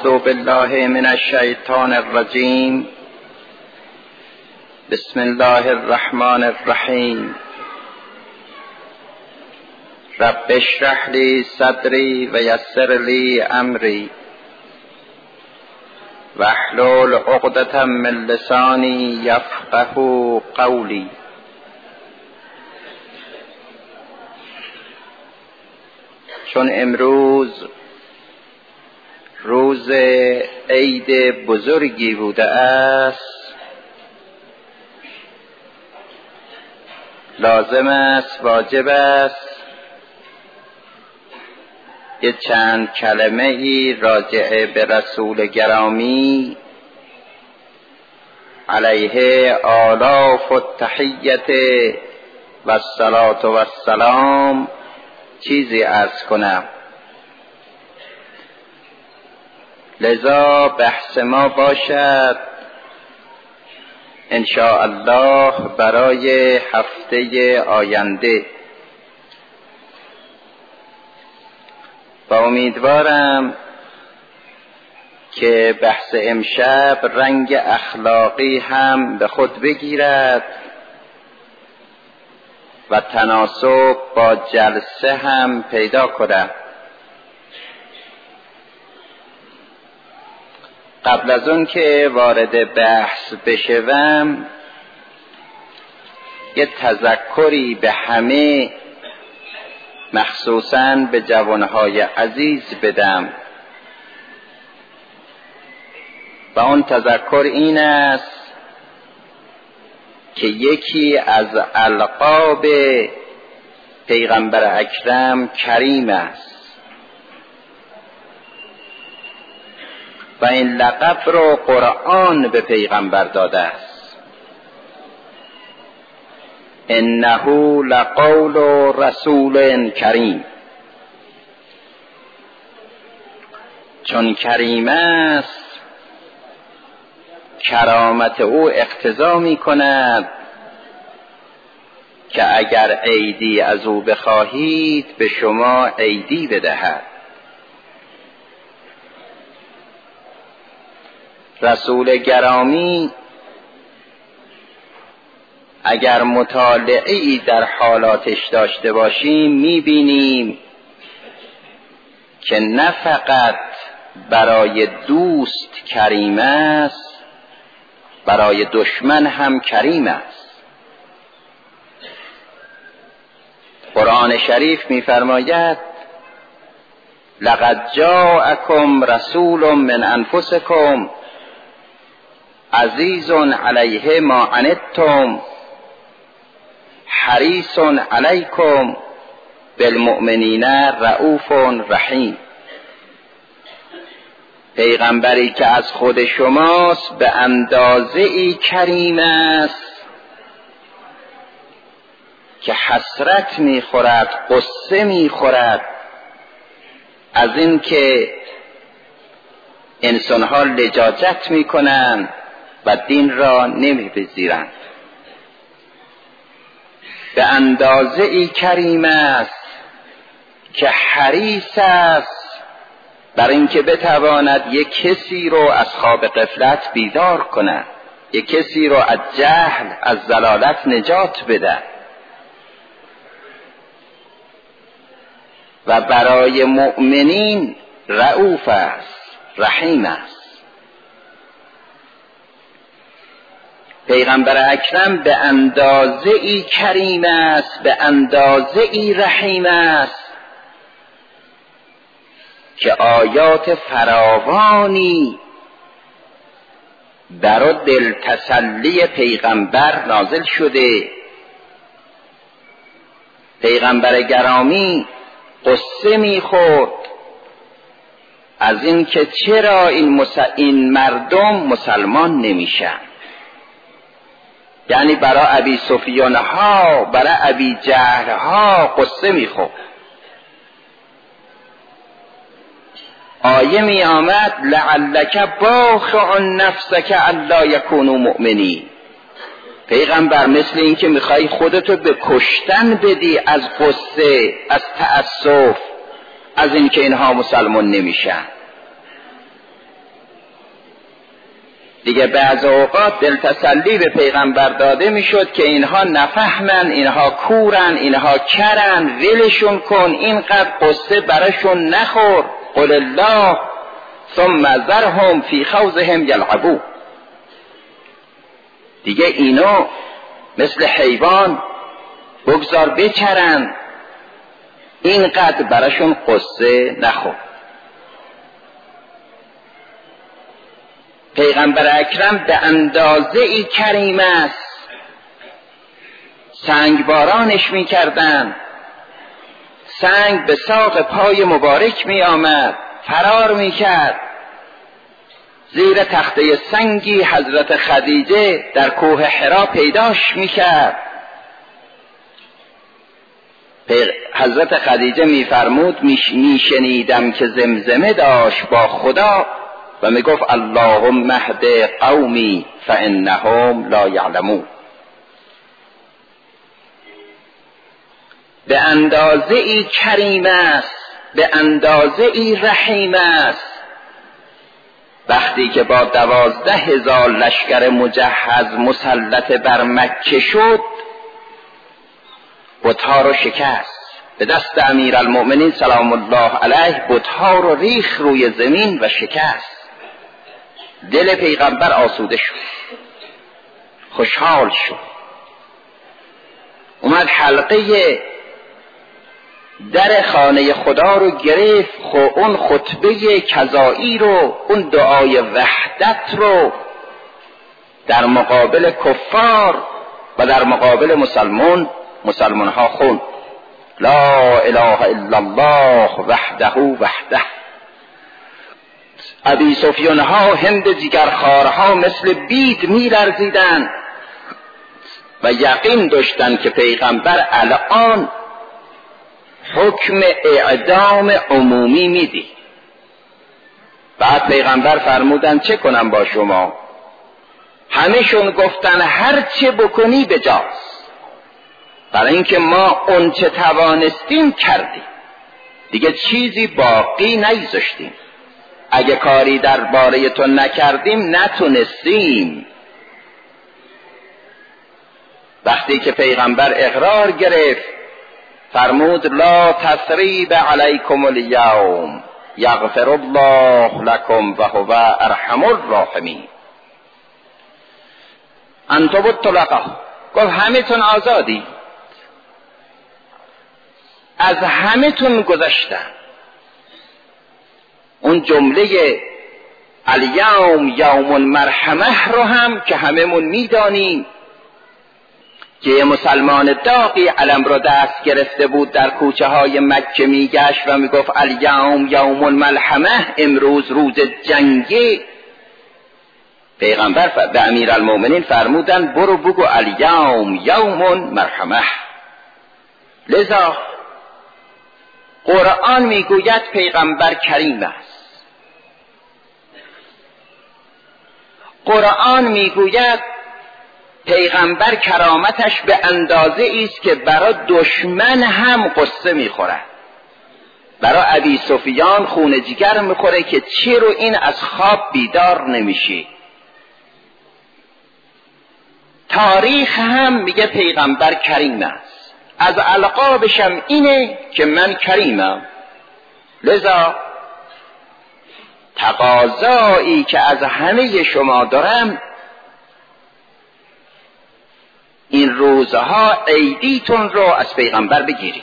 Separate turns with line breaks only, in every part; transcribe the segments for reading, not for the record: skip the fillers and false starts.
اعوذ بالله من الشیطان الرجیم. بسم الله الرحمن الرحیم. رب اشرح لی صدری و یسر لی امری واحلل عقدة من لسانی یفقهوا قولی. چون امروز روز عید بزرگی بوده است، لازم است، واجب است یه چند کلمه ای راجع به رسول گرامی علیه آلاف التحیت و الصلاة و السلام چیزی عرض کنم. لذا بحث ما باشد ان شاء الله برای هفته آینده و امیدوارم که بحث امشب رنگ اخلاقی هم به خود بگیرد و تناسب با جلسه هم پیدا کند. قبل از اون که وارد بحث بشوم یه تذکری به همه، مخصوصاً به جوانهای عزیز بدم و اون تذکر این است که یکی از القاب پیغمبر اکرم کریم است و این لقب رو قرآن به پیغمبر داده است. انه لقول رسول کریم. چون کریم است کرامت او اقتضا می کند که اگر عیدی از او بخواهید به شما عیدی بدهد. رسول گرامی اگر مطالعه‌ای در حالاتش داشته باشیم می‌بینیم که نه فقط برای دوست کریم است، برای دشمن هم کریم است. قرآن شریف می‌فرماید لقد جاءکم رسول من انفسکم عزیز علیه ما عنتم حریص علیکم بالمؤمنین رؤوف رحیم. پیغمبری که از خود شماست به اندازه‌ای کریم است که حسرت می‌خورد، غصه می‌خورد از این که انسان‌ها لجاجت می‌کنند و دین را نمی‌پذیرند. به اندازه‌ای کریم است که حریص است بر اینکه بتواند یک کسی رو از خواب غفلت بیدار کند، یک کسی رو از جهل، از ضلالت نجات بده و برای مؤمنین رؤوف است، رحیم است. پیغمبر اکرم به اندازه‌ای کریم است، به اندازه‌ای رحیم است که آیات فراوانی برای دل تسلی پیغمبر نازل شده. پیغمبر گرامی قصه می‌خورد از این که چرا این مردم مسلمان نمیشن. یعنی برای ابی سفیان ها، برای ابی جهل ها قصه میخورد. آیه می آمد لعلک باخع نفسک الا یکونوا مؤمنین. پیغمبر مثل این که میخوای خودتو به کشتن بدی از قصه، از تأسف، از این که اینها مسلمان نمیشن. دیگه بعض اوقات دلتسلی به پیغمبر داده میشد که اینها نفهمن، اینها کورن، اینها کرن، ولشون کن، اینقدر قصه براشون نخور، قل الله ثم ذرهم فی خوضهم یلعبون. دیگه اینو مثل حیوان بگذار بچرن، اینقدر براشون قصه نخور. پیغمبر اکرم به اندازه ای کریم است، سنگ بارانش می کردن، سنگ به ساق پای مبارک می آمد، فرار می کرد. زیر تخته سنگی حضرت خدیجه در کوه حرا پیداش می کرد. حضرت خدیجه می فرمود می شنیدم که زمزمه داشت با خدا و می گفت اللهم اهد قومی فانهم لا یعلمون. به اندازه ای کریم است، به اندازه ای رحیم است. وقتی که با 12,000 لشکر مجهز مسلط بر مکه شد، بتها رو شکست، به دست امیرالمؤمنین سلام الله علیه بتها رو ریخت روی زمین و شکست. دل پیغمبر آسوده شد، خوشحال شد، اومد حلقه در خانه خدا رو گرفت، اون خطبه کذایی رو، اون دعای وحدت رو در مقابل کفار و در مقابل مسلمان ها خون. لا اله الا الله وحده وحده. ابی سفیان ها، هند جگرخوارها مثل بید می لرزیدن و یقین داشتن که پیغمبر الان حکم اعدام عمومی میدی. بعد پیغمبر فرمودن چه کنم با شما؟ همه‌شون گفتن هر چه بکنی بجاست، برای اینکه ما اون چه توانستیم کردیم، دیگه چیزی باقی نگذاشتیم. اگه کاری درباره تو نکردیم نتونستیم. وقتی که پیغمبر اقرار گرفت فرمود لا تثریب علیکم الیوم یغفر الله لکم و هو ارحم الراحمین. انتم الطلقاء، گفت همه تون آزادی، از همه تون گذشتن. اون جمله الیوم یوم المرحمه رو هم که هممون میدانیم که یه مسلمان داغی علم رو دست گرفته بود، در کوچه های مکه میگشت و میگفت الیوم یوم الملحمه، امروز روز جنگی. پیغمبر به امیرالمؤمنین فرمودن برو بگو الیوم یوم مرحمه. لذا قرآن میگوید پیغمبر کریم است. قرآن میگوید پیغمبر کرامتش به اندازه است که برای دشمن هم قصه میخورد. برای ابی سفیان خون جگر میخوره که چرا این از خواب بیدار نمیشی. تاریخ هم میگه پیغمبر کریم است، از القابشم اینه که من کریمم. لذا تقاضایی که از همه شما دارم این روزها عیدیتون رو از پیغمبر بگیرید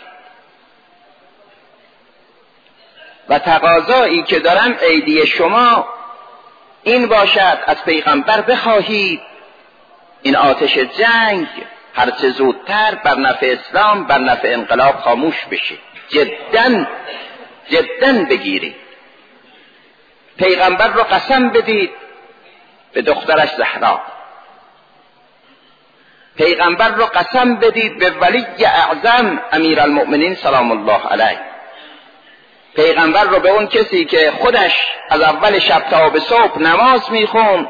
و تقاضایی که دارم عیدی شما این باشد از پیغمبر بخواهید این آتش جنگ هرچه زودتر بر نفع اسلام، بر نفع انقلاب خاموش بشه. جداً بگیرید. پیغمبر رو قسم بدید به دخترش زهرا، پیغمبر رو قسم بدید به ولی اعظم امیرالمؤمنین سلام الله علیه، پیغمبر رو به اون کسی که خودش از اول شب تا به صبح نماز میخوند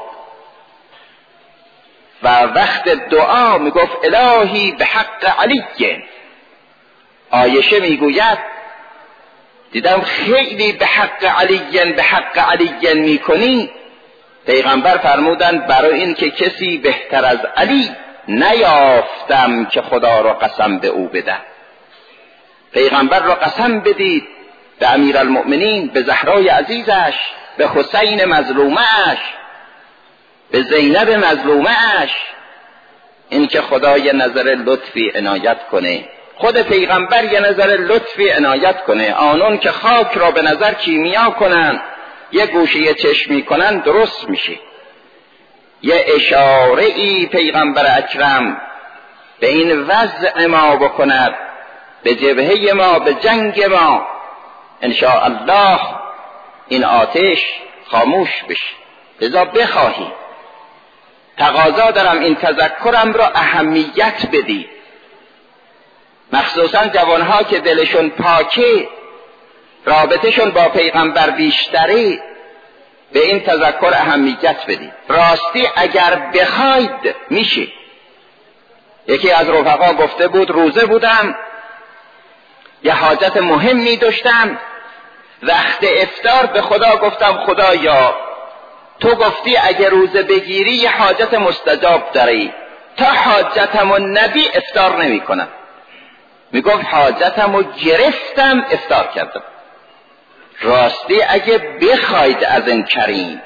و وقت دعا میگفت الهی به حق علی. عایشه میگوید دیدم خیلی به حق علی میکنی، پیغمبر فرمودند برای این که کسی بهتر از علی نیافتم که خدا را قسم به او بدم. پیغمبر را قسم بدید به امیرالمؤمنین، به زهرای عزیزش، به حسین مظلومش، به زینب مظلومش، این که خدا یه نظر لطفی عنایت کنه، خود پیغمبر یه نظر لطفی عنایت کنه. آنون که خاک را به نظر کیمیا کنن، یه گوشه چشمی کنن، درست میشه. یه اشاره ای پیغمبر اکرم به این وضع ما بکند، به جبهه ما، به جنگ ما، انشاء الله این آتش خاموش بشه. لذا بخواهی، تقاضا دارم این تذکرم را اهمیت بدید، مخصوصا جوانها که دلشون پاکه، رابطهشون با پیغمبر بیشتره، به این تذکر اهمیت بدید. راستی اگر بخواید میشه. یکی از رفقا گفته بود روزه بودم، یه حاجت مهمی داشتم، وقت افطار به خدا گفتم خدایا تو گفتی اگه روزه بگیری یه حاجت مستجاب داری، تا حاجتمو نبی افطار نمی کنم. میگفت حاجتمو گرفتم افطار کردم. راستی اگه بخواید از این کریم،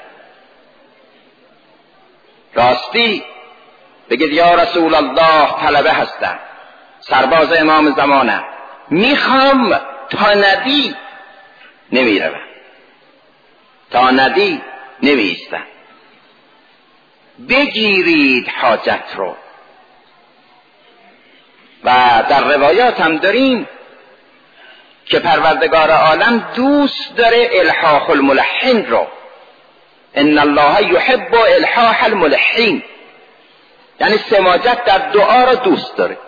راستی بگید یا رسول الله طلبه هستم، سرباز امام زمانم، میخوام تا ندی نمیروم، تا ندی نمیستم. بگیرید حاجت رو. و در روایات هم داریم که پروردگار عالم دوست داره الحاح الملحن رو. ان الله یحب الحاح الملحین، یعنی سماجت در دعا رو دوست داره.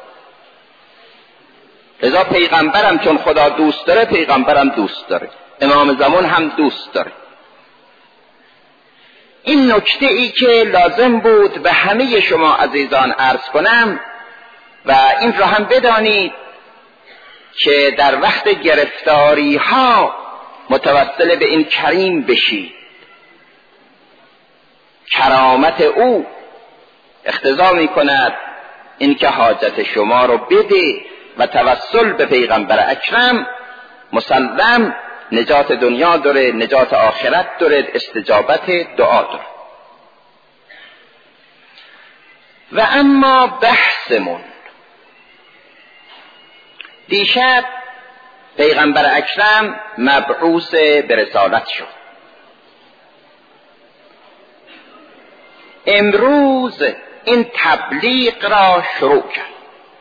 لذا پیغمبرم چون خدا دوست داره، پیغمبرم دوست داره، امام زمان هم دوست داره. این نکته ای که لازم بود به همه شما عزیزان عرض کنم و این را هم بدانید که در وقت گرفتاری ها متوسل به این کریم بشید. کرامت او اقتضا می کند این که حاجت شما رو بده و توسل به پیغمبر اکرم مسلم نجات دنیا داره، نجات آخرت داره، استجابت دعا داره. و اما بحثمون دیشب پیغمبر اکرم مبعوث به رسالت شد. امروز این تبلیغ را شروع کرد.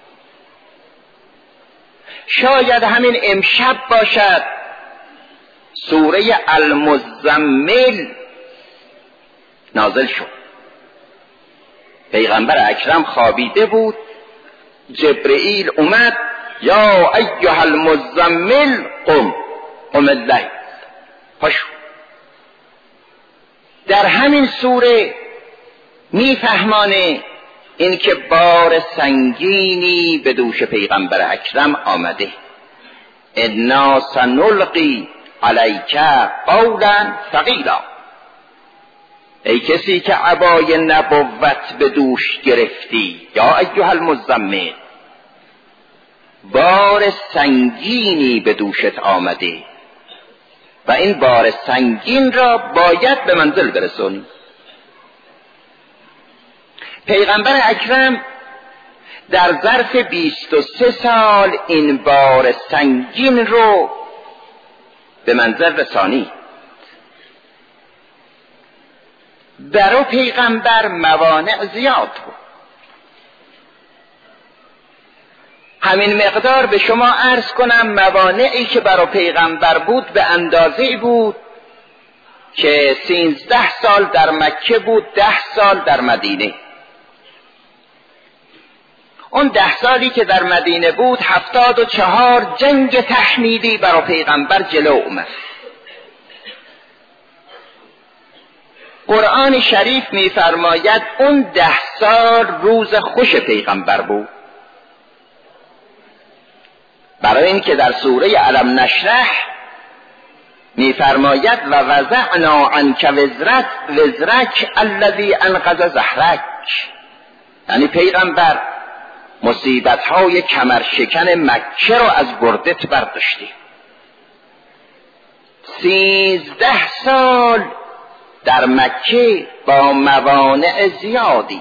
شاید همین امشب باشد سوره المزمل نازل شد. پیغمبر اکرم خوابیده بود، جبرئیل اومد یا ایها المزمل قم اللیل، پاشو. در همین سوره میفهمانه این که بار سنگینی به دوش پیغمبر اکرم آمده. انا سنلقی علیک قولا ثقیلا، ای کسی که عبای نبوت به دوش گرفتی، یا ایها المزمل، بار سنگینی به دوشت آمده و این بار سنگین را باید به منزل برسونی. پیغمبر اکرم در ظرف 23 سال این بار سنگین رو به منزل رسانی. برای پیغمبر موانع زیاد بود. همین مقدار به شما عرض کنم موانعی که برای پیغمبر بود به اندازه‌ای بود که 13 سال در مکه بود، 10 سال در مدینه. اون 10 سالی که در مدینه بود 74 جنگ تحمیدی برای پیغمبر جلو اومد. قرآن شریف می‌فرماید اون 10 سال روز خوش پیغمبر بود، برای اینکه در سوره الم نشرح میفرماید و وضعنا عنک وزرک الذی انقض ظهرک، یعنی پیغمبر مصیبت‌های کمرشکن مکه رو از گردت برداشتی. 13 سال در مکه با موانع زیادی،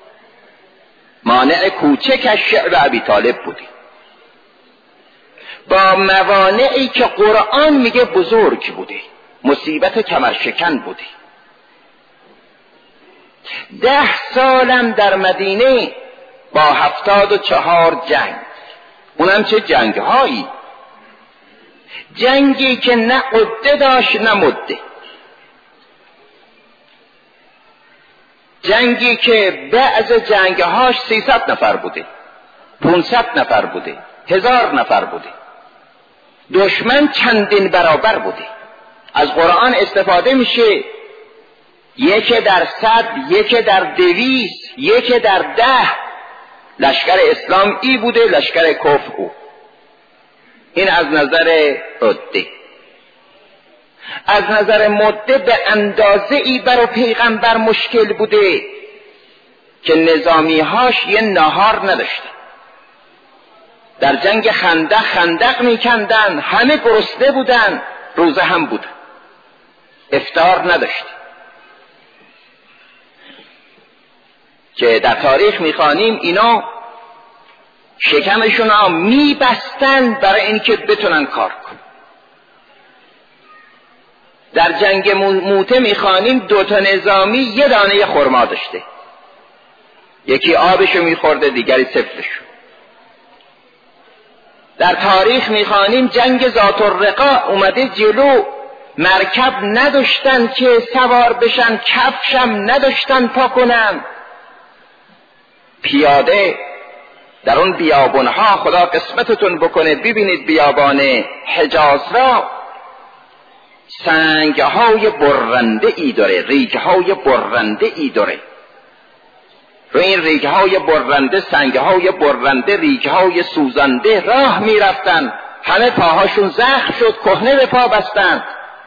مانع کوچک از شعب ابی طالب بودی، با موانعی که قرآن میگه بزرگ بودی، مصیبت کمرشکن بودی. 10 سالم در مدینه با 74 جنگ، اونم چه جنگ هایی، جنگی که نه عده داشت نه مده، جنگی که بعض جنگهاش 300 نفر بوده، 500 نفر بوده، 1000 نفر بوده، دشمن چندین برابر بوده. از قرآن استفاده میشه، 1/100، 1/200، 1/10 لشکر اسلام ای بوده، لشکر کفر او. این از نظر عده. از نظر مده به اندازه ای برای پیغمبر مشکل بوده که نظامیهاش یه ناهار نداشته. در جنگ خندق میکندن، همه گرسنه بودن، روزه هم بودن، افطار نداشت. که در تاریخ میخوانیم اینا شکمشون ها میبستن برای اینکه بتونن کار کنن. در جنگ موته میخوانیم 2 تا نظامی 1 دانه خرما داشته، یکی آبشو میخورده، دیگری سفتشو. در تاریخ میخوانیم جنگ ذات الرقاع اومده جلو، مرکب نداشتن که سوار بشن، کفشم نداشتن پا کنن، پیاده در اون بیابانها، خدا قسمتتون بکنه ببینید بیابان حجاز را، سنگهای برنده ای داره، ریگهای برنده ای داره. رو این ریگهای برنده، سنگهای برنده، ریگهای سوزنده راه می رفتن، همه پاهاشون زخم شد، کهنه به پا بستند.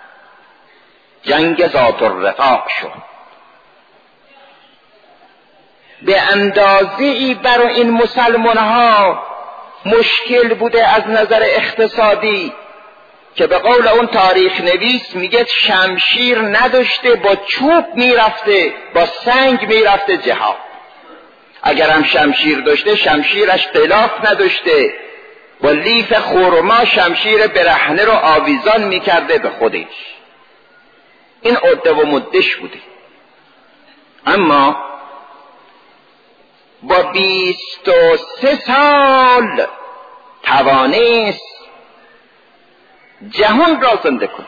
جنگ ذات الرقاع شد. به اندازه ای برای این مسلمان ها مشکل بوده از نظر اقتصادی که به قول اون تاریخ نویس میگه شمشیر نداشته، با چوب میرفته، با سنگ میرفته جهاد. اگر هم شمشیر داشته، شمشیرش غلاف نداشته، با لیف خرما شمشیر برهنه رو آویزان میکرده به خودش. این عده و مدش بوده. اما با 23 سال توانست جهان را زنده کن.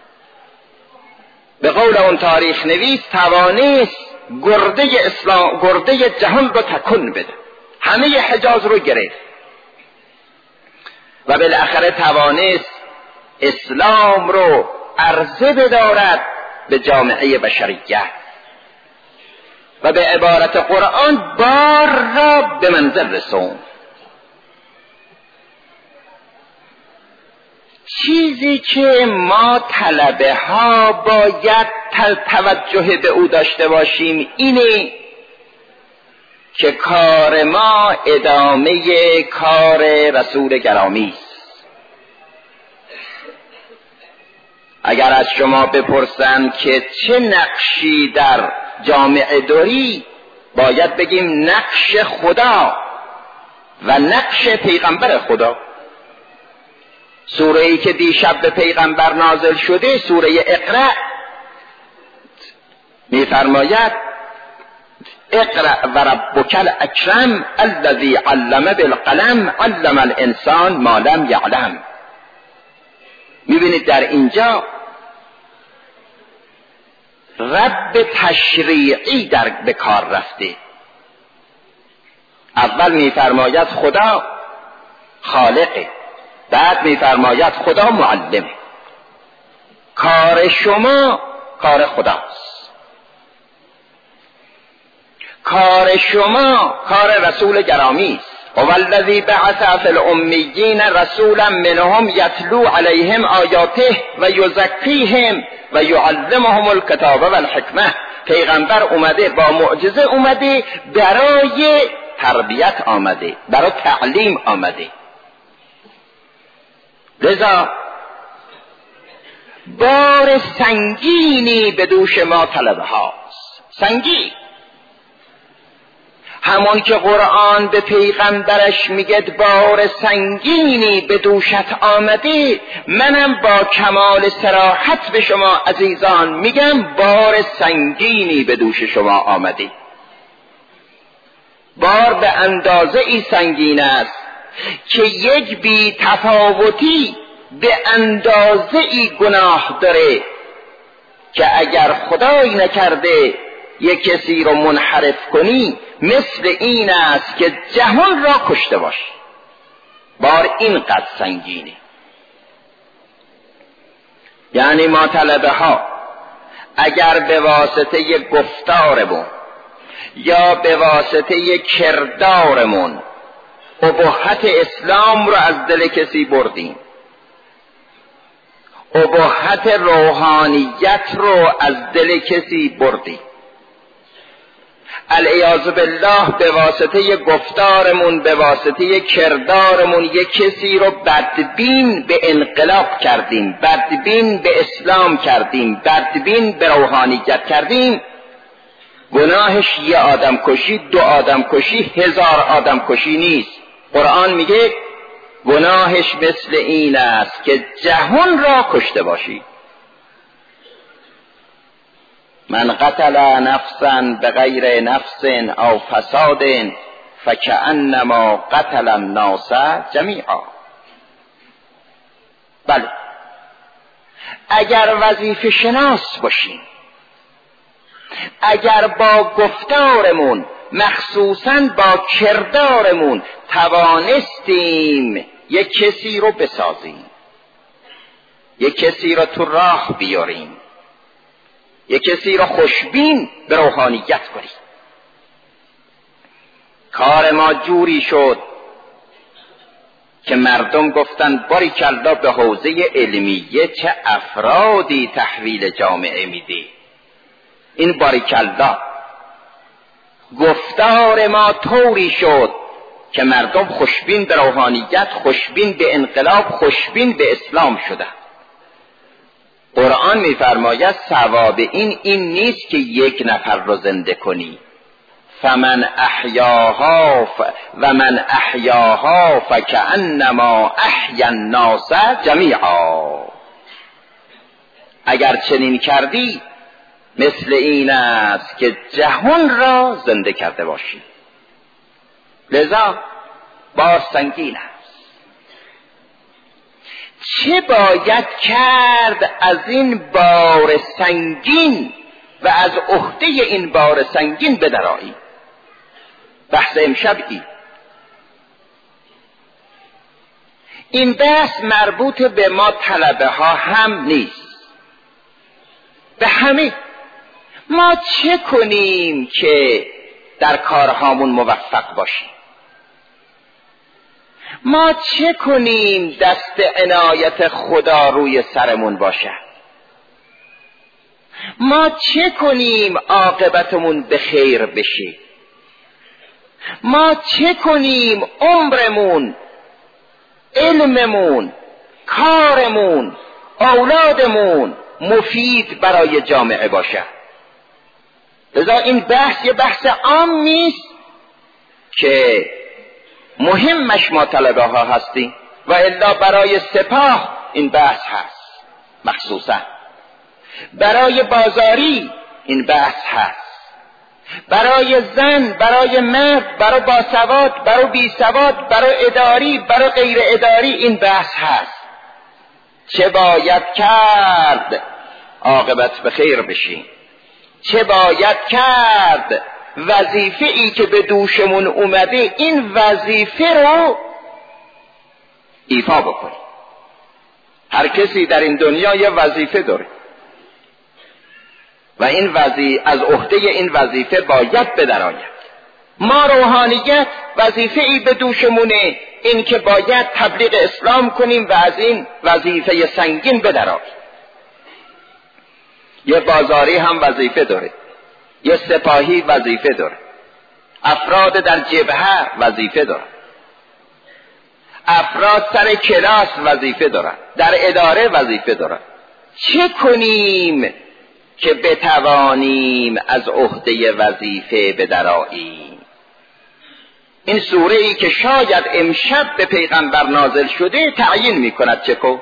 به قول اون تاریخ نویس توانست گرده اسلام، گرده جهان را تکون بده، همه حجاز رو گرفت و بالاخره توانست اسلام رو عرضه بدارد به جامعه بشریت و به عبارت قرآن بار را به منزل رسوند. چیزی که ما طلبه ها باید توجه به او داشته باشیم اینه که کار ما ادامه کار رسول گرامی است. اگر از شما بپرسن که چه نقشی در جامعه داری، باید بگیم نقش خدا و نقش پیغمبر خدا. سوره ای که دیشب به پیغمبر نازل شده، سوره اقرأ، میفرماید اقرأ و ربک الاکرم الذی علم بالقلم علم الانسان ما لم یعلم. میبینید در اینجا رب تشریعی در به کار رفته. اول میفرماید خدا خالقه، بعد میفرماید خدا معلمه. کار شما کار خداست، کار شما کار رسول گرامی است. هو الذی بعث فی الامیین رسولا منهم یتلو علیهم آیاته و یزکیهم و یعلمهم الکتاب و الحکمه. پیغمبر اومده، با معجزه اومده، برای تربیت آمده، برای تعلیم آمده. لذا بار سنگینی به دوش ما طلبه هاست، سنگین. همون که قرآن به پیغمبرش میگه بار سنگینی به دوشت آمده، منم با کمال صراحت به شما عزیزان میگم بار سنگینی به دوش شما آمده. بار به اندازه ای سنگین است که یک بی تفاوتی به اندازه ای گناه داره که اگر خدای نکرده یک کسی رو منحرف کنی مثل این است که جهان را کشته باشی. بار اینقدر سنگینه. یعنی ما طلبه ها اگر به واسطه گفتارمون یا به واسطه کردارمون ابهت اسلام رو از دل کسی بردیم، ابهت روحانیت رو از دل کسی بردیم، العیاذ بالله به واسطه گفتارمون، به واسطه کردارمون یک کسی رو بدبین به انقلاب کردیم، بدبین به اسلام کردیم، بدبین به روحانیت کردیم، گناهش یه آدم کشی، 2 آدم کشی، 1000 آدم کشی نیست. قرآن میگه گناهش مثل این است که جهان را کشته باشی. من قتل نفسا بغیر نفس او فساد فکأنما قتل الناس جمیعا. بله، اگر وظیفه شناس باشیم، اگر با گفتارمون مخصوصاً با کردارمون توانستیم یک کسی رو بسازیم، یک کسی رو تو راه بیاریم، یک کسی رو خوشبین به روحانیت کنیم. کار ما جوری شد که مردم گفتن باریکالله به حوزه علمیه چه افرادی تحویل جامعه میده. این باریکالله. گفتار ما طوری شد که مردم خوشبین به روحانیت، خوشبین به انقلاب، خوشبین به اسلام شدند. قرآن می‌فرماید ثواب این نیست که یک نفر رو زنده کنی. فمن احیاها و من احیاها فکأنما احیا الناس جمیعا. اگر چنین کردی مثل این است که جهان را زنده کرده باشی. لذا بار سنگین است. چه باید کرد از این بار سنگین و از عهده این بار سنگین بدرایی؟ بحث امشب این بحث مربوط به ما طلبه ها هم نیست، به همه. ما چه کنیم که در کارهامون موفق باشیم؟ ما چه کنیم دست عنایت خدا روی سرمون باشه؟ ما چه کنیم عاقبتمون به خیر بشه؟ ما چه کنیم عمرمون، علممون، کارمون، اولادمون مفید برای جامعه باشه؟ لذا این بحث یه بحث عام نیست که مهمش ما طلبه ها هستیم و الا برای سپاه این بحث هست، مخصوصا برای بازاری این بحث هست، برای زن، برای مرد، برای باسواد، برای بیسواد، برای اداری، برای غیر اداری این بحث هست. چه باید کرد عاقبت به خیر بشیم؟ چه باید کرد وظیفه ای که به دوشمون اومده این وظیفه رو ایفا بکنیم؟ هر کسی در این دنیا یه وظیفه داره و این از عهده این وظیفه باید بدراید. ما روحانیت وظیفه ای به دوشمونه، این که باید تبلیغ اسلام کنیم و از این وظیفه سنگین بدرآییم. یه بازاری هم وظیفه داره، یه سپاهی وظیفه داره، افراد در جبهه وظیفه داره، افراد سر کلاس وظیفه دارن، در اداره وظیفه دارن. چه کنیم که بتوانیم از عهده وظیفه بدرآییم؟ این سوره ای که شاید امشب به پیغمبر نازل شده تعیین میکند چه کن.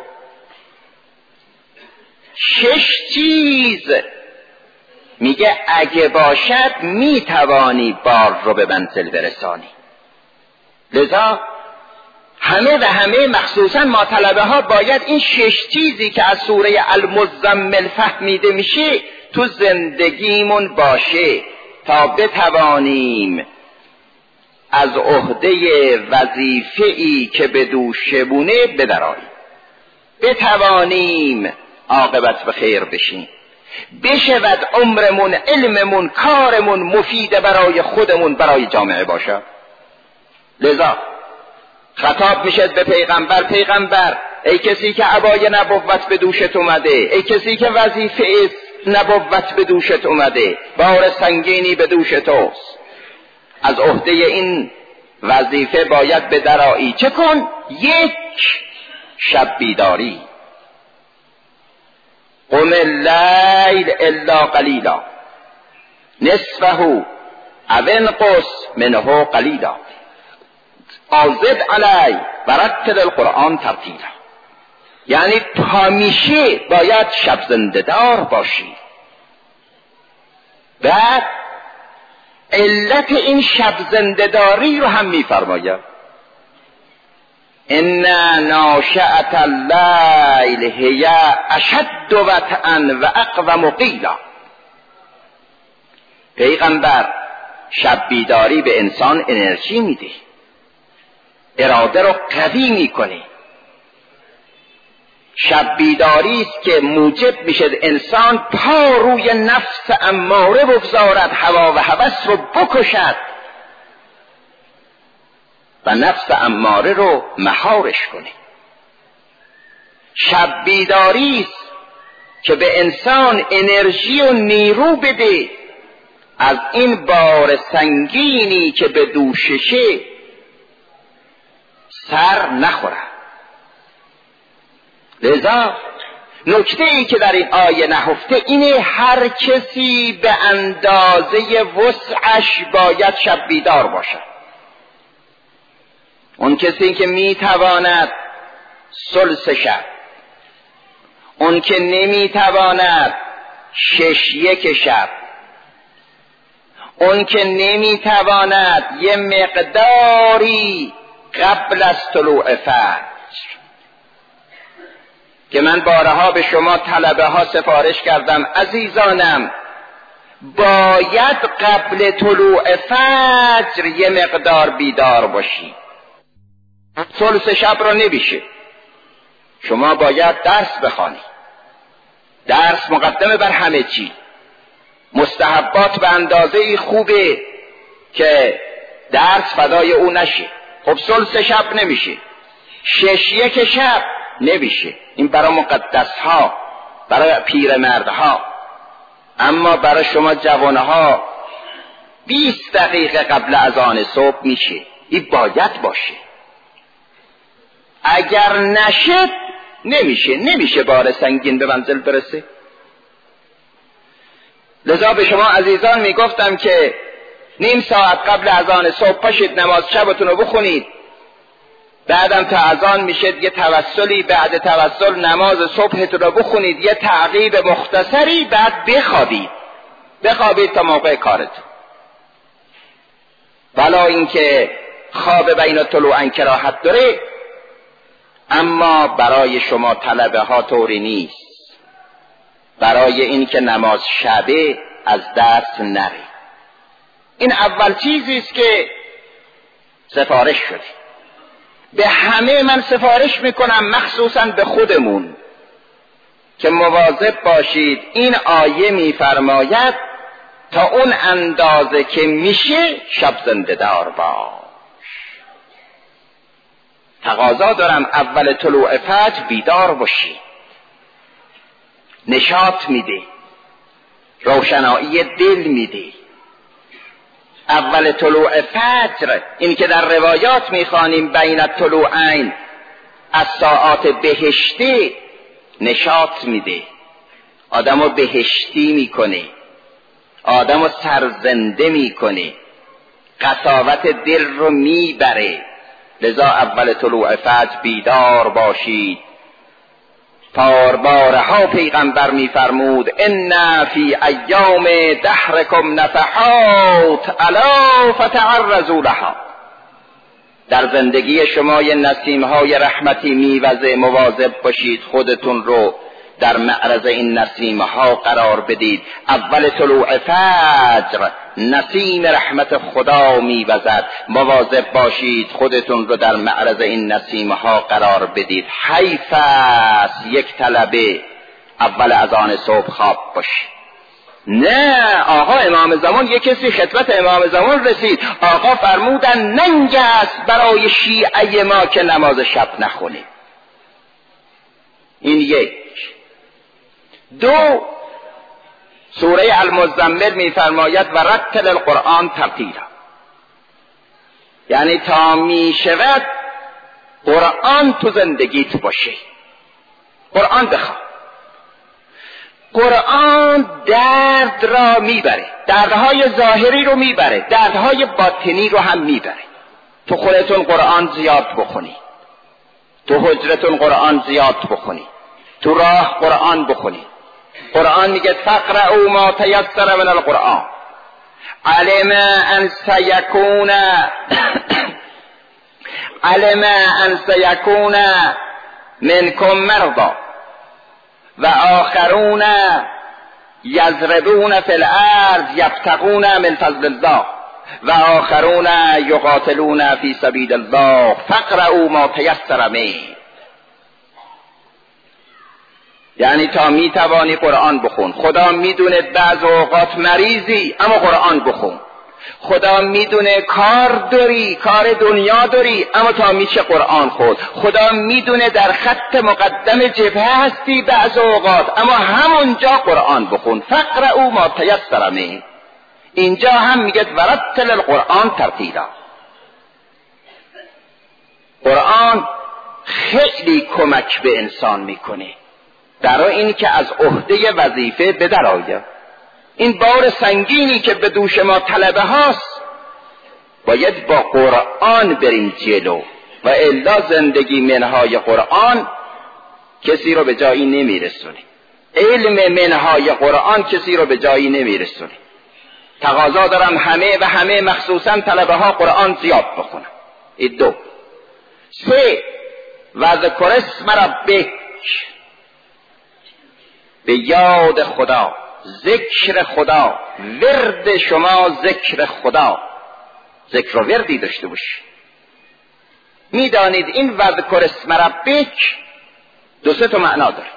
6 چیز میگه اگه باشد میتوانی بار رو به منزل برسانی. لذا همه و همه مخصوصا ما طلبه ها باید این 6 چیزی که از سوره المزمل فهمیده میشه تو زندگیمون باشه تا بتوانیم از عهده وظیفه‌ای که به دوشمونه بدرآییم، بتوانیم عاقبت به خیر بشیم، بشود عمرمون، علممون، کارمون مفید برای خودمون، برای جامعه باشه. لذا خطاب میشد به پیغمبر: پیغمبر، ای کسی که عبای نبوت به دوشت اومده، ای کسی که وظیفه نبوت به دوشت اومده، بار سنگینی به دوش توست، از عهده این وظیفه باید به درآیی. چه کن؟ 1 شب بیداری. قم اللیل الا قلیلا نصفه او انقص منه قلیلا او زد علی و رتل القرآن ترتیلا. یعنی همیشه باید شب زنده دار باشی. بعد علت این شب زنده داری رو هم میفرماید: ان ناشئة اللیل هی اشد وطئا و اقوم قیلا. پیغمبر، شب بیداری به انسان انرژی میده، اراده رو قوی میکنه. شب بیداری است که موجب میشه انسان پا روی نفس اماره بگذارد، هوا و هوس رو بکشد و نفس اماره رو مهارش کنه. شب بیداری است که به انسان انرژی و نیرو بده از این بار سنگینی که به دوششه سر نخوره. لذا نکته ای که در این آیه نهفته اینه: هر کسی به اندازه وسعش باید شب بیدار باشد. اون کسی که میتواند ثلث شب، اون که نمیتواند 6/1 شب، اون که نمیتواند یه مقداری قبل از طلوع فجر، که من بارها به شما طلبه ها سفارش کردم: عزیزانم، باید قبل طلوع فجر یه مقدار بیدار باشی. ثلث شب رو نمیشه. شما باید درس بخوانی. درس مقدمه بر همه چی. مستحبات به اندازه خوبه که درس فدای او نشه. خب ثلث شب نمیشه، 6/1 شب نمیشه. این برای مقدس ها، برای پیرمردها. اما برای شما جوانها 20 دقیقه قبل اذان صبح میشه. این باید باشه. اگر نشد نمیشه بار سنگین به منزل برسه. لذا به شما عزیزان میگفتم که نیم ساعت قبل اذان صبح پاشید نماز شبتون رو بخونید، بعدم تا اذان میشه یه توسلی، بعد توسل نماز صبحتون رو بخونید، یه تعقیب مختصری، بعد بخوابید تا موقع کارتون. ولا اینکه خواب بین طلوعن کراهت داره، اما برای شما طلبه ها طوری نیست. برای این که نماز شبه از دست نره. این اول چیزی است که سفارش شده. به همه من سفارش میکنم، مخصوصا به خودمون، که مواظب باشید. این آیه میفرماید تا اون اندازه که میشه شب زنده دار باش. تقاضا دارم اول طلوع فجر بیدار باشی. نشاط میده، روشنایی دل میده. اول طلوع فجر، این که در روایات میخوانیم بین الطلوعین، از ساعات بهشتی، نشاط میده، آدمو بهشتی میکنه، آدمو سرزنده میکنه، قساوت دل رو میبره. لذا اول طلوع فجر بیدار باشید. بارها پیغمبر میفرمود ان فی ایام دهرکم نفحات الا فتعرضوا لها. در زندگی شما یه نسیم‌های رحمتی میوزه، مواظب باشید خودتون رو در معرض این نسیم‌ها قرار بدید. اول طلوع فجر نسیم رحمت خدا میوزد، مواظب باشید خودتون رو در معرض این نسیم‌ها قرار بدید. حیف است یک طلبه اول اذان صبح خواب باشه. نه آقا امام زمان، یک کسی خطبت امام زمان رسید، آقا فرمودن ننگ است برای شیعه ما که نماز شب نخونه. این یک. دو، سوره المزمل میفرماید و رتل القرآن ترتیلا، یعنی تا میشود قرآن تو زندگیت باشه، قرآن بخواه. قرآن درد را میبره، دردهای ظاهری رو میبره، دردهای باطنی رو هم میبره. تو خودتون قرآن زیاد بخونی، تو حجرتون قرآن زیاد بخونی، تو راه قرآن بخونی. قرآن میگه فقرؤوا ما تیسر من القرآن علم ان سیکون منکم مرضی و آخرون یضربون فی الارض یبتغون من فضل الله و آخرون یقاتلون فی سبیل الله فقرؤوا ما تیسر منه. یعنی تا میتوانی قرآن بخون. خدا میدونه بعض اوقات مریضی، اما قرآن بخون. خدا میدونه کار داری، کار دنیا داری، اما تا میشه قرآن خود. خدا میدونه در خط مقدم جبهه هستی بعض اوقات، اما همونجا قرآن بخون. فقرؤوا ما تیسر منه. اینجا هم میگه ورتل القرآن ترتیلا. قرآن خیلی کمک به انسان میکنه برای این که از عهده وظیفه بدرآید. این بار سنگینی که به دوش ما طلبه هاست، باید با قرآن بریم جلو، و الا زندگی منهای قرآن کسی رو به جایی نمیرسونه. علم منهای قرآن کسی رو به جایی نمیرسونه. تقاضا دارم همه مخصوصا طلبه ها قرآن زیاد بخونن. این دو. سه، وذکر اسم ربک، به یاد خدا، ذکر خدا. ورد شما ذکر خدا، ذکر و وردی داشته باشی. میدانید این وذکر اسم ربک دو سه تا معنا داره.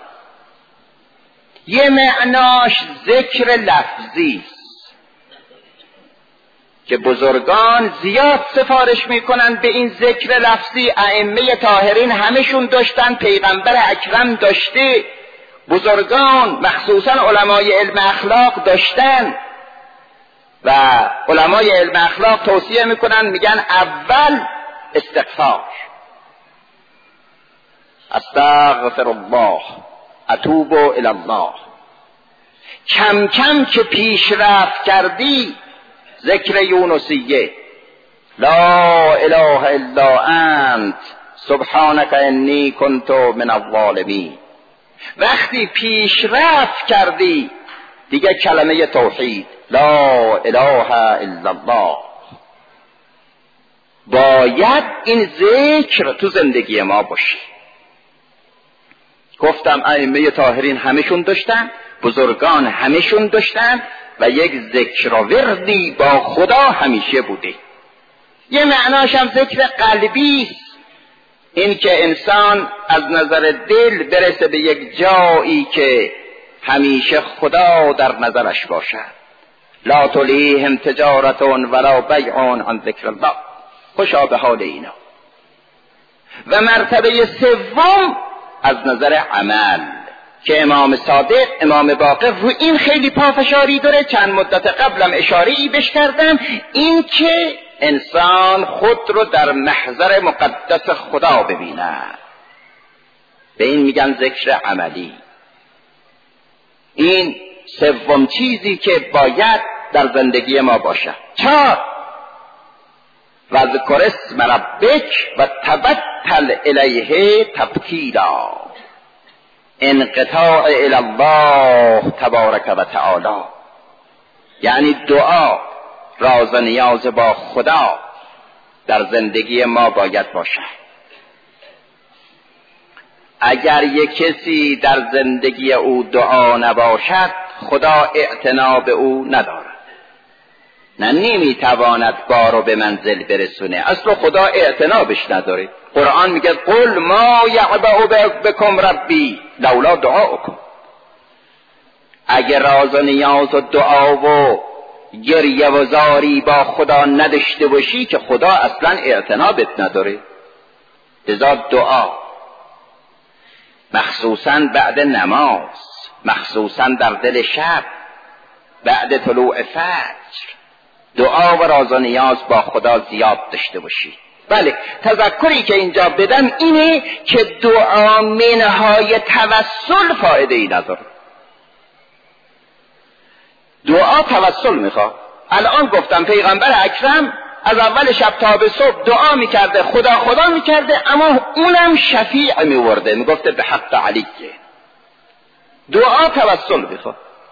یه معناش ذکر لفظی که بزرگان زیاد سفارش میکنن به این ذکر لفظی. ائمه طاهرین همشون داشتن، پیغمبر اکرم داشته، بزرگان مخصوصا علمای علم اخلاق داشتن، و علمای علم اخلاق توصیه میکنن، میگن اول استغفار، استغفر الله اتوب الی الله. کم کم که پیشرفت کردی، ذکر یونسیه، لا اله الا انت سبحانك انی کنت من الظالمین. وقتی پیشرفت کردی دیگه کلمه توحید، لا اله الا الله. باید این ذکر تو زندگی ما باشه. گفتم ائمه طاهرین همشون داشتن، بزرگان همشون داشتن، و یک ذکر و وردی با خدا همیشه بوده. یه معناش هم ذکر قلبی است، این که انسان از نظر دل برسه به یک جایی که همیشه خدا در نظرش باشد. لا تلهیهم تجارت ولا بیع عن ذکر الله. خوشا به حال اینا. و مرتبه سوم از نظر عمل که امام صادق، امام باقر رو این خیلی پافشاری داره. چند مدت قبلم اشاره‌ای بهش کردم، این که انسان خود رو در محضر مقدس خدا ببینه، به این میگن ذکر عملی. این سوم چیزی که باید در زندگی ما باشه. 4 وذکر اسم ربک و تبتل الیه تبتیلا، انقطاع الی الله تبارک و تعالی، یعنی دعا، راز و نیاز با خدا در زندگی ما باید باشه. اگر یک کسی در زندگی او دعا نباشد، خدا اعتنا به او ندارد، نه نمیتواند بارو به منزل برسونه، اصلا خدا اعتنا بش نداره. قرآن میگه قل ما یعبأ بکم ربی لولا دعاؤکم. اگر راز و نیاز و دعا و گریه و زاری با خدا نداشته باشی که خدا اصلا اعتنا بت نداره. لذا دعا مخصوصا بعد نماز، مخصوصا در دل شب بعد طلوع فجر، دعا و راز و نیاز با خدا زیاد داشته باشی. بله، تذکری که اینجا بدم اینه که دعا منهای توسل فایده ای نداره. دعا توسل میخواد. الان گفتم پیغمبر اکرم از اول شب تا به صبح دعا میکرده، خدا میکرده، اما اونم شفیع میورده، میگفته به حق علیه. دعا توسل میخواد.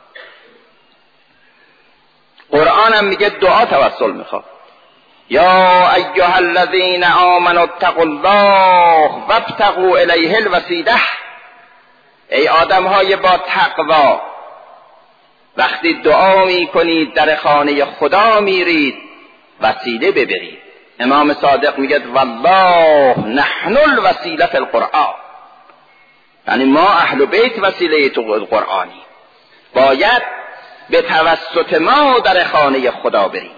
قرآن هم میگه دعا توسل میخواد. یا ایها الذین آمنوا اتقوا الله وابتغوا الیه الوسیله. ای آدم های با تقوا، وقتی دعا میکنید در خانه خدا میرید، وسیله ببرید. امام صادق میگه والله نحن الوسیله فی القرآن، یعنی ما اهل بیت وسیله تو قرآنی، باید به توسط ما در خانه خدا بریم.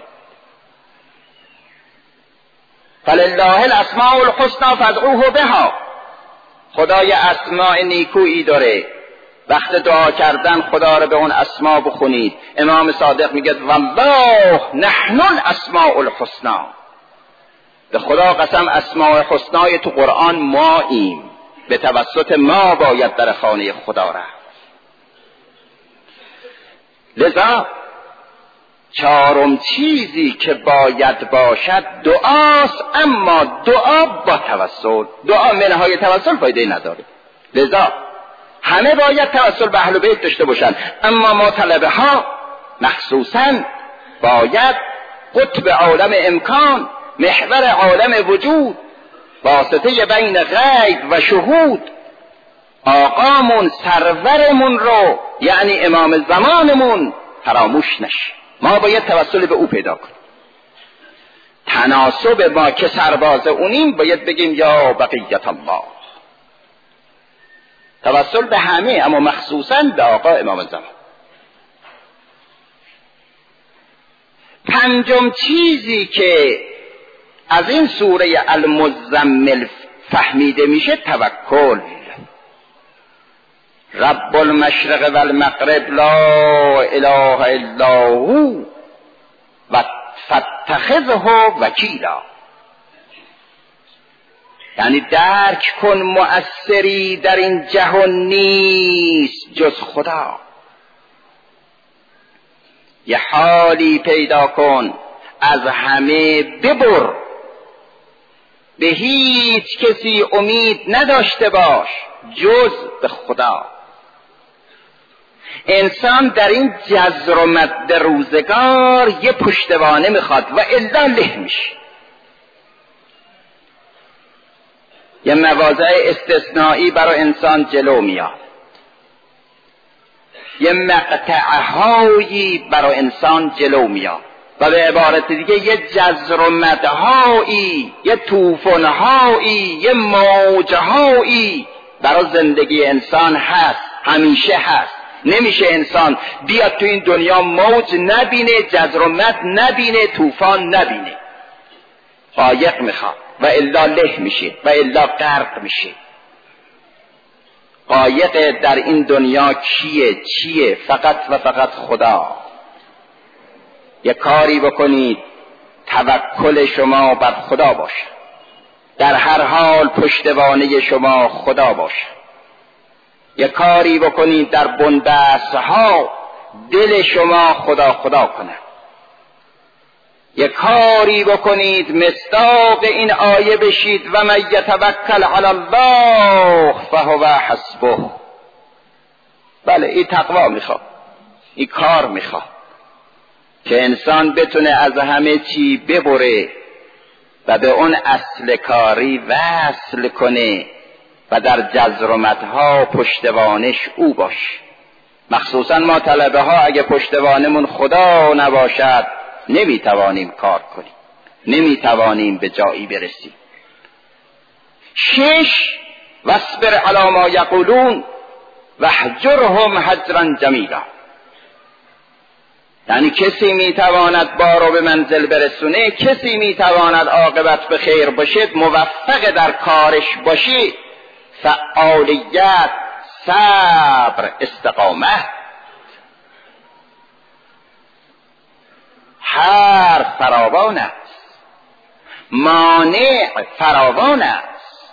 فلله الاسماء الحسنى فادعوه بها. خدای اسماء نیکویی داره، وقت دعا کردن خدا رو به اون اسما بخونید. امام صادق میگه والله نحن الاسماء الحسنى، به خدا قسم اسماء حسنای تو قرآن ماییم، به توسط ما باید در خانه خدا رفت. لذا 4 چیزی که باید باشد دعاست، اما دعا با توسل. دعا منهای توسل فایده نداره. لذا همه باید توسل به اهل بیت داشته باشند، اما ما طلبه ها مخصوصا باید قطب عالم امکان، محور عالم وجود، واسطه بین غیب و شهود، آقامون سرورمون رو، یعنی امام زمانمون، فراموش نشه. ما باید توسل به او پیدا کنیم. تناسب ما که سرباز اونیم باید بگیم یا بقیت الله. توسل به همه، اما مخصوصا به آقا امام زمان. 5 چیزی که از این سوره المزمل فهمیده میشه توکل. رب المشرق و المغرب لا اله الا هو و فاتخذه وکیلا، یعنی درک کن مؤثری در این جهان نیست جز خدا. یه حالی پیدا کن، از همه ببر، به هیچ کسی امید نداشته باش جز به خدا. انسان در این جزر و مد روزگار یه پشتوانه میخواد و الا له میشه. یه مواضع استثنایی برای انسان جلو میاد، یه مقطعهایی برای انسان جلو میاد، و به عبارت دیگه یه جزر و مدهایی، یه طوفانهایی، یه موجهایی برای زندگی انسان هست، همیشه هست. نمیشه انسان بیاد تو این دنیا موج نبینه، جزر و مد نبینه، طوفان نبینه. قایق میخواد، و الا له میشه و الا غرق میشه. قایق در این دنیا کیه؟ چیه؟ فقط و فقط خدا. یک کاری بکنید توکل شما بر خدا باشه، در هر حال پشتوانه شما خدا باشه. یک کاری بکنید در بنبست‌ها دل شما خدا خدا کنه. یک کاری بکنید مصداق این آیه بشید و من یتوکل علی الله فهو حسبه. بله این تقوا میخواد، این کار میخواد که انسان بتونه از همه چی ببره و به اون اصل کاری وصل کنه و در جزرمتها پشتوانش او باشه. مخصوصا ما طلبه ها اگه پشتوانمون خدا نباشد نمیتوانیم کار کنیم، نمیتوانیم به جایی برسیم. 6 واصبر علی ما یقولون واهجرهم هجرا جمیلا. یعنی کسی میتواند بارو به منزل برسونه، کسی میتواند عاقبت به خیر باشد، موفق در کارش باشی، فعالیت، صبر، استقامت. هر فراوان است، مانع فراوان است.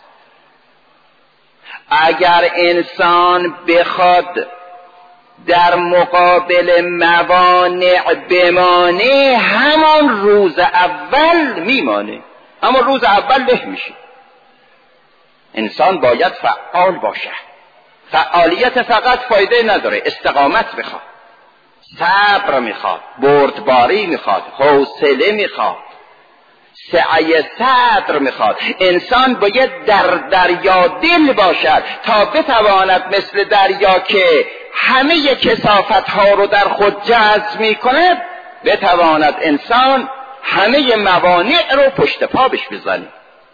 اگر انسان بخواد در مقابل موانع بمانه، همون روز اول میمانه، همون روز اول له میشه. انسان باید فعال باشه. فعالیت فقط فایده نداره، استقامت میخواد، صبر میخواد، بردباری میخواد، حوصله میخواد، سعی صدر میخواد. انسان باید در دریا دل باشد تا بتواند مثل دریا که همه کثافت ها رو در خود جذب میکند، بتواند انسان همه موانع رو پشت پا بش بزنه.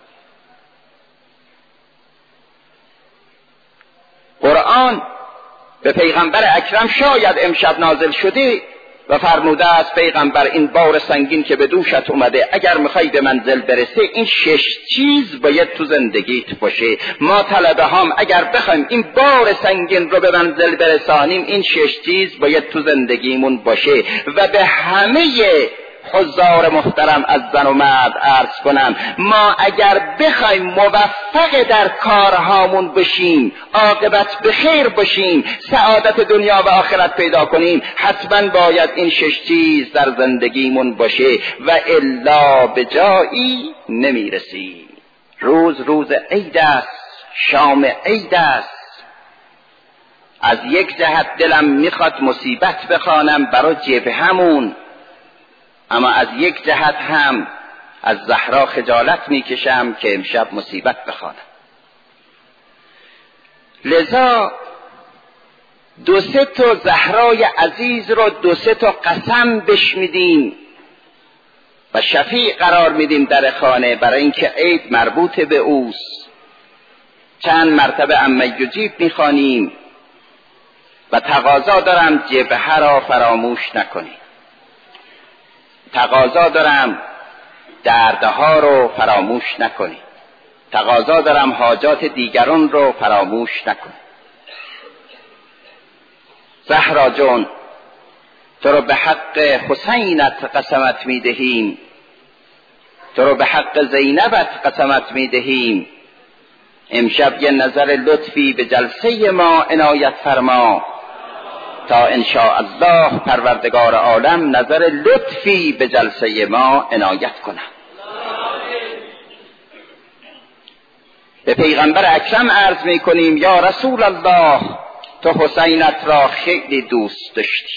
قرآن به پیغمبر اکرم شاید امشب نازل شده و فرموده است پیغمبر این بار سنگین که به دوشت اومده، اگر میخوای به منزل برسه این 6 چیز باید تو زندگیت باشه. ما طلبه هم اگر بخوایم این بار سنگین رو به منزل برسانیم، این 6 چیز باید تو زندگیمون باشه. و به همه حضار محترم از زن و مرد عرض کنم، ما اگر بخوایم موفق در کارهامون بشیم، عاقبت به خیر باشیم، سعادت دنیا و آخرت پیدا کنیم، حتما باید این 6 چیز در زندگیمون باشه و الا به جایی نمیرسی. روز عید است، شام عید است. از یک جهت دلم میخواد مصیبت بخوانم برای جبهمون، اما از یک جهت هم از زهرا خجالت میکشم که امشب مصیبت بخوانم. لذا 2-3 تا زهرای عزیز رو 2-3 تا قسم بشمیدیم و شفیع قرار میدیم در خانه، برای اینکه عید مربوط به اوست. چند مرتبه اما یجیب میخوانیم و تقاضا دارم جبهه را فراموش نکنیم، تقاضا دارم دردها رو فراموش نکنی، تقاضا دارم حاجات دیگران رو فراموش نکنی. زهرا جون، تو رو به حق حسینت قسمت میدهیم، تو رو به حق زینبت قسمت میدهیم. امشب یه نظر لطفی به جلسه ما عنایت فرما تا انشاء الله پروردگار عالم نظر لطفی به جلسه ما عنایت کنه. به پیغمبر اکرم عرض می کنیم یا رسول الله، تو حسینت را خیلی دوست داشتی.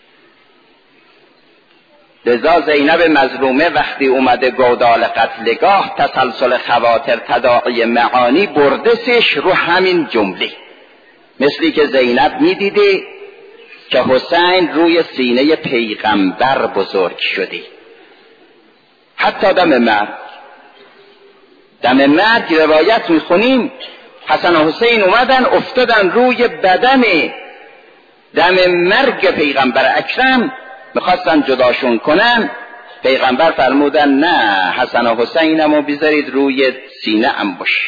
لذا زینب مظلومه وقتی اومده گودال قتلگاه، تسلسل خواطر تداعی معانی بردسش رو همین جمله، مثلی که زینب می دیده که حسین روی سینه پیغمبر بزرگ شده. حتی دم مرگ روایت میخونیم حسن و حسین اومدن افتادن روی بدن دم مرگ پیغمبر اکرم، میخواستن جداشون کنن. پیغمبر فرمودن نه، حسن و حسینمو بذارید روی سینه ام باشه.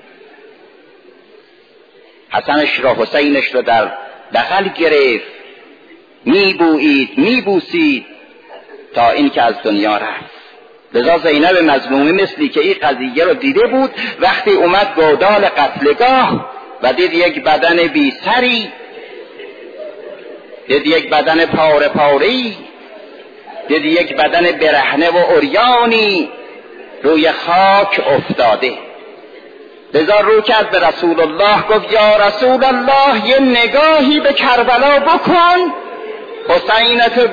حسنش را حسینش را در بغل گرفت، میبویید میبوسید تا این که از دنیا رفت. لذا زینب مظلومه مثلی که این قضیه رو دیده بود، وقتی اومد گودال قتلگاه و دید یک بدن بی سری، دید یک بدن پاره پاره‌ای، دید یک بدن برهنه و عریانی روی خاک افتاده، لذا رو کرد به رسول الله، گفت یا رسول الله یه نگاهی به کربلا بکن، حسینتو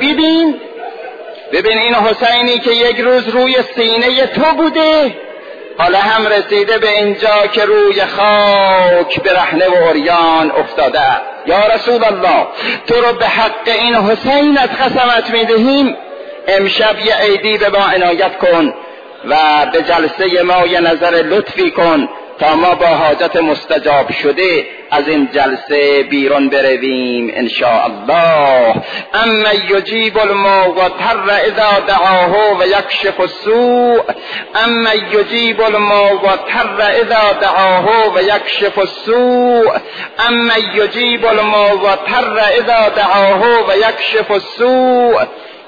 ببین این حسینی که یک روز روی سینه تو بوده حالا هم رسیده به اینجا که روی خاک برهنه و عریان افتاده. یا رسول الله تو رو به حق این حسینت قسمت میدهیم، امشب یه عیدی به ما عنایت کن و به جلسه ما یه نظر لطفی کن تا ما با حاجت مستجاب شده از این جلسه بیرون برویم ان شاء الله. اما یجیب المضطر اذا دعاه و یکشف السوء، اما یجیب المضطر اذا دعاه و یکشف السوء، اما یجیب المضطر اذا دعاه و یکشف السوء،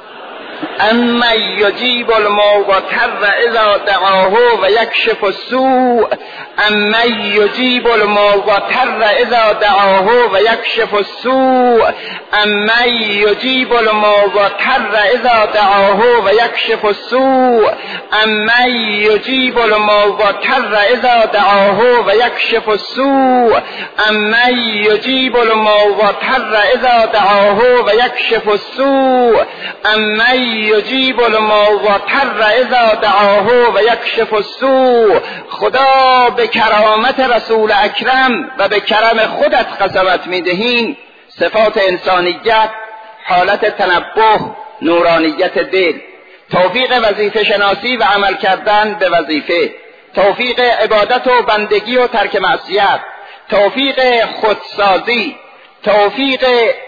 اما یجیب المضطر اذا دعاه و یکشف السوء، اما یجیب المضطر اذا دعاه و یکشف السوء، اما یجیب المضطر اذا دعاه و یکشف السوء، اما یجیب المضطر اذا دعاه و یکشف السوء، اما یجیب المضطر اذا دعاه و یکشف السوء، اما یجیب المضطر اذا دعاه و یکشف السوء. خدا به کرامت رسول اکرم و به کرم خودت قسمت میدهیم صفات انسانیت، حالت تنبه، نورانیت دل، توفیق وظیفه شناسی و عمل کردن به وظیفه، توفیق عبادت و بندگی و ترک معصیت، توفیق خودسازی، توفیق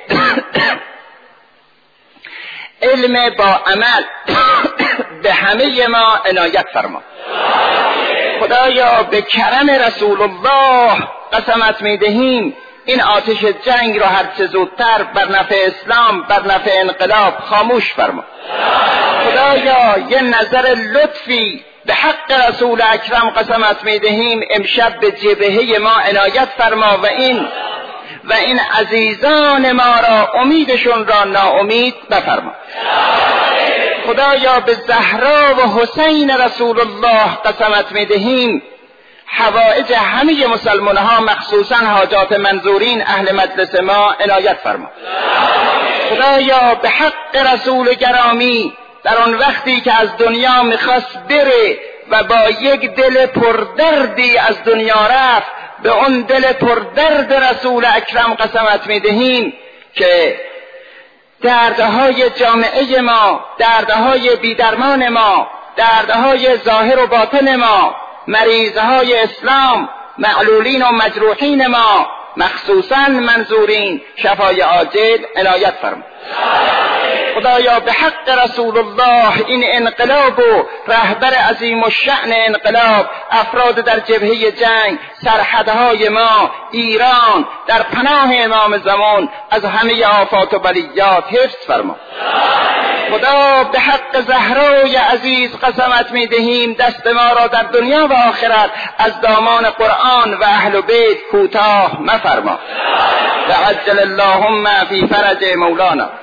علم با عمل به همه ما عنایت فرما. خدایا به کرم رسول الله قسمت میدهیم این آتش جنگ را هر چه زودتر بر نفع اسلام، بر نفع انقلاب خاموش فرما. خدایا یه نظر لطفی به حق رسول اکرم قسمت میدهیم امشب به جبهه ما عنایت فرما و این عزیزان ما را امیدشون را ناامید بفرما. خدایا به زهرا و حسین رسول الله قسمت میدهیم حوائج همه مسلمان ها مخصوصا حاجات منظورین اهل مجلس ما عنایت فرما. خدایا به حق رسول گرامی در آن وقتی که از دنیا میخواست بره و با یک دل پردردی از دنیا رفت، به اون دل پردرد رسول اکرم قسمت میدهیم که دردهای جامعه ما، دردهای بیدرمان ما، دردهای ظاهر و باطن ما، مریضهای اسلام، معلولین و مجروحین ما، مخصوصا منظورین شفای عاجل عنایت فرما. خدایا به حق رسول الله این انقلاب و رهبر عظیم الشأن انقلاب، افراد در جبهه جنگ، سرحدهای ما ایران، در پناه امام زمان از همه آفات و بلیات حفظ فرما. خدا به حق زهرای عزیز قسمت میدهیم دست ما را در دنیا و آخرت از دامان قرآن و اهل بیت کوتاه مفرما. و عجل اللهم فی فرج مولانا.